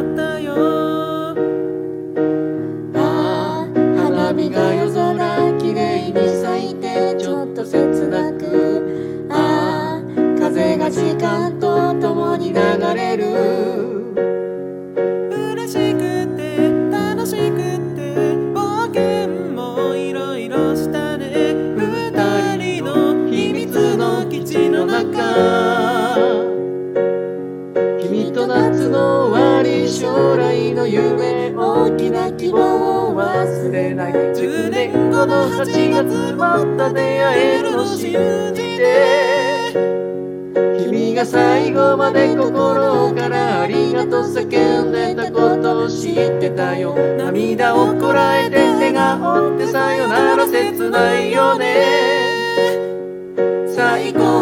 ったよ。 ああ、花火が夜空きれいに咲いてちょっと切なく、ああ、風が時間と共に流れる。 嬉しくて楽しくて冒険もいろいろしたね。二人の秘密の基地の中、 君と夏の終わり、将来の夢、大きな希望を忘れない。10年後の8月また出会えるの信じて、君が最後まで心からありがとう叫んでたことを知ってたよ。涙をこらえて笑顔ってさよなら切ないよね。最高